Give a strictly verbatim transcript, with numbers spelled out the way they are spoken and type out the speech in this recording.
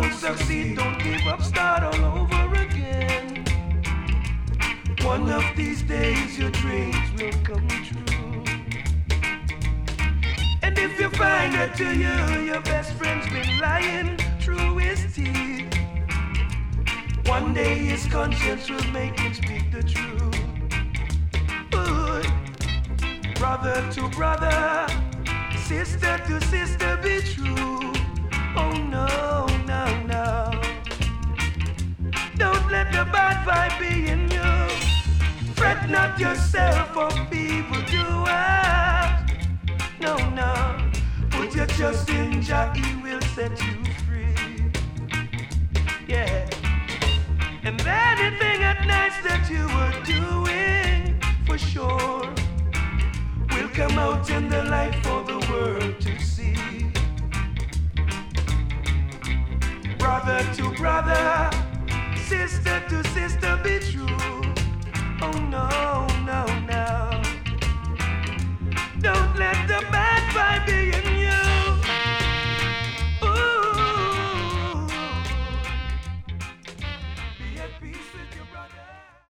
won't succeed, don't give up, start all over again. One of these days your dreams will come true. And if you find that to you your best friend's been lying through his teeth, one day his conscience will make him speak the truth. Ooh. Brother to brother, sister to sister, be true. Oh no, no, no. Don't let the bad vibe be in you. Fret not yourself for people doers. No, no. Put your trust in Jah, He will set you free. Yeah. And anything at night that you were doing, for sure, will come out in the light for the world to see. Brother to brother, sister to sister.